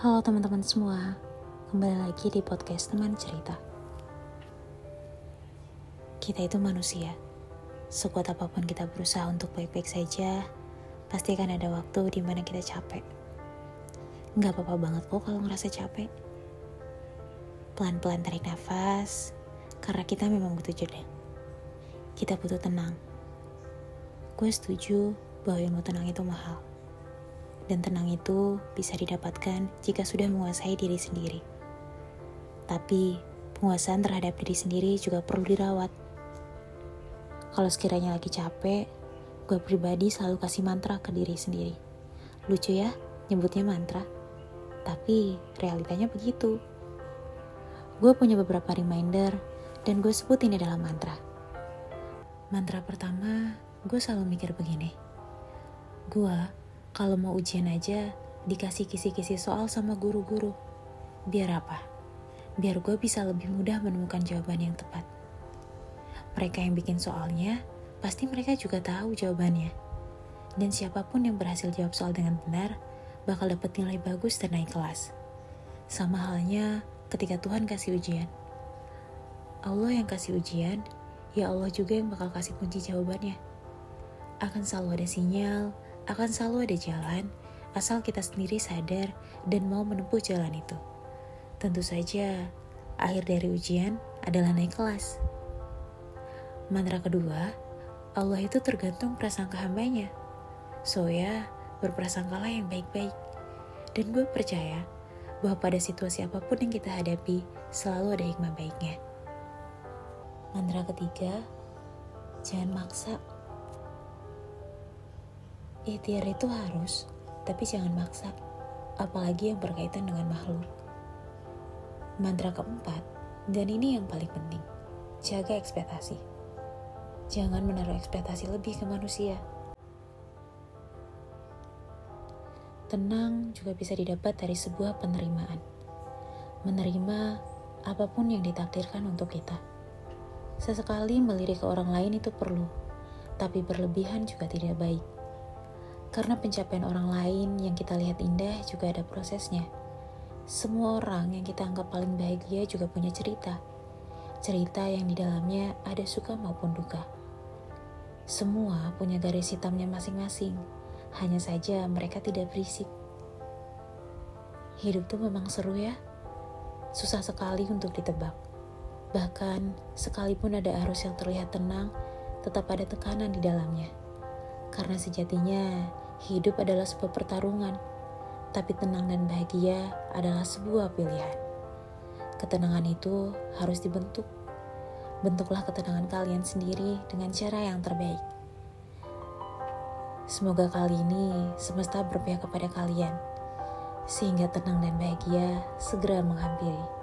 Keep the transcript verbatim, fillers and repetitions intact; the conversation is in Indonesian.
Halo teman-teman semua, kembali lagi di podcast Teman Cerita. Kita itu manusia, sekuat apapun kita berusaha untuk baik-baik saja, pasti akan ada waktu di mana kita capek. Gak apa-apa banget kok kalau ngerasa capek. Pelan-pelan tarik nafas, karena kita memang butuh jeda. Kita butuh tenang. Gue setuju bahwa ilmu tenang itu mahal. Dan tenang itu bisa didapatkan jika sudah menguasai diri sendiri. Tapi, penguasaan terhadap diri sendiri juga perlu dirawat. Kalau sekiranya lagi capek, gue pribadi selalu kasih mantra ke diri sendiri. Lucu ya, nyebutnya mantra. Tapi, realitanya begitu. Gue punya beberapa reminder, dan gue sebut ini dalam mantra. Mantra pertama, gue selalu mikir begini. Gue kalau mau ujian aja, dikasih kisi-kisi soal sama guru-guru. Biar apa? Biar gue bisa lebih mudah menemukan jawaban yang tepat. Mereka yang bikin soalnya, pasti mereka juga tahu jawabannya. Dan siapapun yang berhasil jawab soal dengan benar, bakal dapat nilai bagus dan naik kelas. Sama halnya ketika Tuhan kasih ujian. Allah yang kasih ujian, ya Allah juga yang bakal kasih kunci jawabannya. Akan selalu ada sinyal, akan selalu ada jalan, asal kita sendiri sadar dan mau menempuh jalan itu. Tentu saja, akhir dari ujian adalah naik kelas. Mantra kedua, Allah itu tergantung prasangka hambanya. So ya, berprasangkalah yang baik-baik. Dan gue percaya bahwa pada situasi apapun yang kita hadapi, selalu ada hikmah baiknya. Mantra ketiga, jangan maksa. Ikhtiar itu harus, tapi jangan maksa, apalagi yang berkaitan dengan makhluk. Mantra keempat, dan ini yang paling penting, jaga ekspektasi. Jangan menaruh ekspektasi lebih ke manusia. Tenang juga bisa didapat dari sebuah penerimaan. Menerima apapun yang ditakdirkan untuk kita. Sesekali melirik ke orang lain itu perlu, tapi berlebihan juga tidak baik. Karena pencapaian orang lain yang kita lihat indah juga ada prosesnya. Semua orang yang kita anggap paling bahagia juga punya cerita. Cerita yang di dalamnya ada suka maupun duka. Semua punya garis hitamnya masing-masing. Hanya saja mereka tidak berisik. Hidup tuh memang seru ya. Susah sekali untuk ditebak. Bahkan sekalipun ada arus yang terlihat tenang, tetap ada tekanan di dalamnya. Karena sejatinya hidup adalah sebuah pertarungan, tapi tenang dan bahagia adalah sebuah pilihan. Ketenangan itu harus dibentuk. Bentuklah ketenangan kalian sendiri dengan cara yang terbaik. Semoga kali ini semesta berpihak kepada kalian, sehingga tenang dan bahagia segera menghampiri.